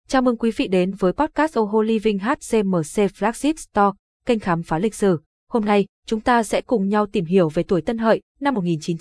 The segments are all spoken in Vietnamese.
Chào mừng quý vị đến với podcast Oho Living HCMC Flagship Store, kênh khám phá lịch sử. Hôm nay, chúng ta sẽ cùng nhau tìm hiểu về tuổi Tân Hợi năm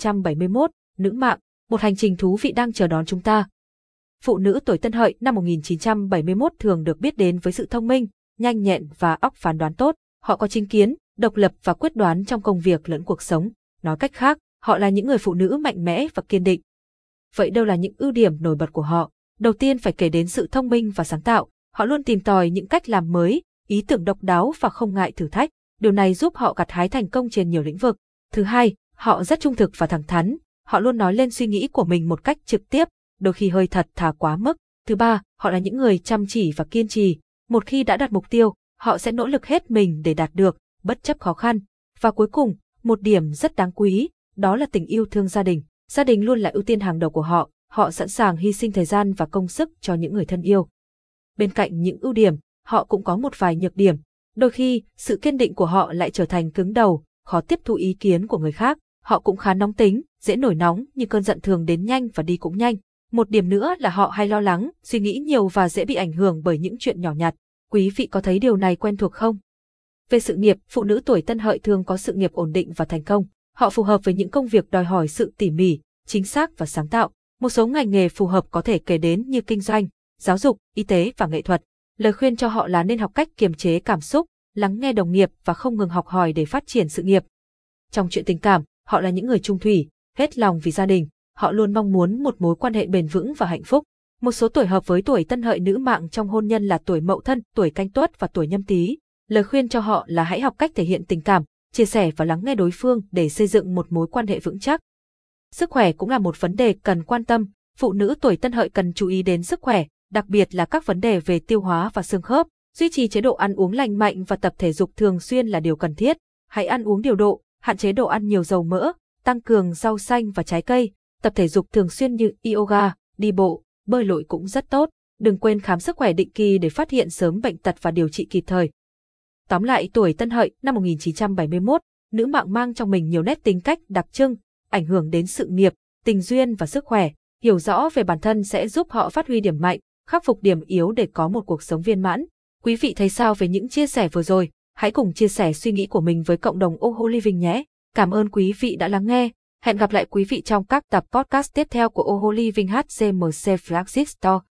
1971, nữ mạng, một hành trình thú vị đang chờ đón chúng ta. Phụ nữ tuổi Tân Hợi năm 1971 thường được biết đến với sự thông minh, nhanh nhẹn và óc phán đoán tốt. Họ có chính kiến, độc lập và quyết đoán trong công việc lẫn cuộc sống. Nói cách khác, họ là những người phụ nữ mạnh mẽ và kiên định. Vậy đâu là những ưu điểm nổi bật của họ? Đầu tiên phải kể đến sự thông minh và sáng tạo. Họ luôn tìm tòi những cách làm mới, ý tưởng độc đáo và không ngại thử thách. Điều này giúp họ gặt hái thành công trên nhiều lĩnh vực. Thứ hai, họ rất trung thực và thẳng thắn. Họ luôn nói lên suy nghĩ của mình một cách trực tiếp, đôi khi hơi thật thà quá mức. Thứ ba, họ là những người chăm chỉ và kiên trì. Một khi đã đặt mục tiêu, họ sẽ nỗ lực hết mình để đạt được, bất chấp khó khăn. Và cuối cùng, một điểm rất đáng quý, đó là tình yêu thương gia đình. Gia đình luôn là ưu tiên hàng đầu của họ. Họ sẵn sàng hy sinh thời gian và công sức cho những người thân yêu. Bên cạnh những ưu điểm, họ cũng có một vài nhược điểm. Đôi khi, sự kiên định của họ lại trở thành cứng đầu, khó tiếp thu ý kiến của người khác. Họ cũng khá nóng tính, dễ nổi nóng, nhưng cơn giận thường đến nhanh và đi cũng nhanh. Một điểm nữa là họ hay lo lắng, suy nghĩ nhiều và dễ bị ảnh hưởng bởi những chuyện nhỏ nhặt. Quý vị có thấy điều này quen thuộc không? Về sự nghiệp, phụ nữ tuổi Tân Hợi thường có sự nghiệp ổn định và thành công. Họ phù hợp với những công việc đòi hỏi sự tỉ mỉ, chính xác và sáng tạo. Một số ngành nghề phù hợp có thể kể đến như kinh doanh, giáo dục, y tế và nghệ thuật. Lời khuyên cho họ là nên học cách kiềm chế cảm xúc, lắng nghe đồng nghiệp và không ngừng học hỏi để phát triển sự nghiệp. Trong chuyện tình cảm, họ là những người trung thủy, hết lòng vì gia đình. Họ luôn mong muốn một mối quan hệ bền vững và hạnh phúc. Một số tuổi hợp với tuổi Tân Hợi nữ mạng trong hôn nhân là tuổi Mậu Thân, tuổi Canh Tuất và tuổi Nhâm Tý. Lời khuyên cho họ là hãy học cách thể hiện tình cảm, chia sẻ và lắng nghe đối phương để xây dựng một mối quan hệ vững chắc. Sức khỏe cũng là một vấn đề cần quan tâm. Phụ nữ tuổi Tân Hợi cần chú ý đến sức khỏe, đặc biệt là các vấn đề về tiêu hóa và xương khớp. Duy trì chế độ ăn uống lành mạnh và tập thể dục thường xuyên là điều cần thiết. Hãy ăn uống điều độ, hạn chế đồ ăn nhiều dầu mỡ, tăng cường rau xanh và trái cây. Tập thể dục thường xuyên như yoga, đi bộ, bơi lội cũng rất tốt. Đừng quên khám sức khỏe định kỳ để phát hiện sớm bệnh tật và điều trị kịp thời. Tóm lại, tuổi Tân Hợi năm 1971, nữ mạng mang trong mình nhiều nét tính cách đặc trưng, ảnh hưởng đến sự nghiệp, tình duyên và sức khỏe. Hiểu rõ về bản thân sẽ giúp họ phát huy điểm mạnh, khắc phục điểm yếu để có một cuộc sống viên mãn. Quý vị thấy sao về những chia sẻ vừa rồi? Hãy cùng chia sẻ suy nghĩ của mình với cộng đồng Oho Living nhé. Cảm ơn quý vị đã lắng nghe. Hẹn gặp lại quý vị trong các tập podcast tiếp theo của Oho Living HCMC Flagship Store.